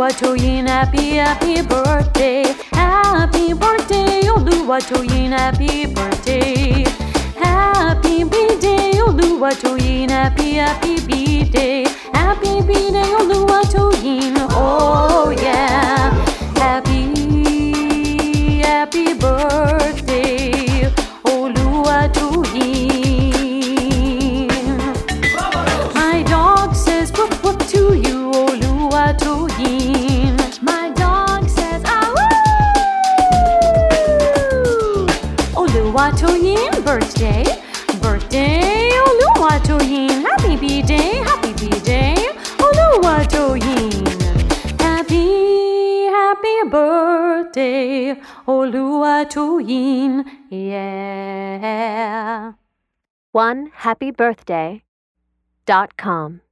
Oluwatoyin, happy birthday. Happy birthday, Oluwatoyin, happy birthday. Happy B-day, Oluwatoyin, happy B-day. Happy B-day, Oluwatoyin, oh yeah. Happy birthday, Oluwatoyin. My dog says woof woof to you, Oluwatoyin. My dog says awoo. Oluwatoyin, birthday, Oluwatoyin. Happy B-day, Oluwatoyin. Happy birthday, Oluwatoyin, yeah. OneHappyBirthday.com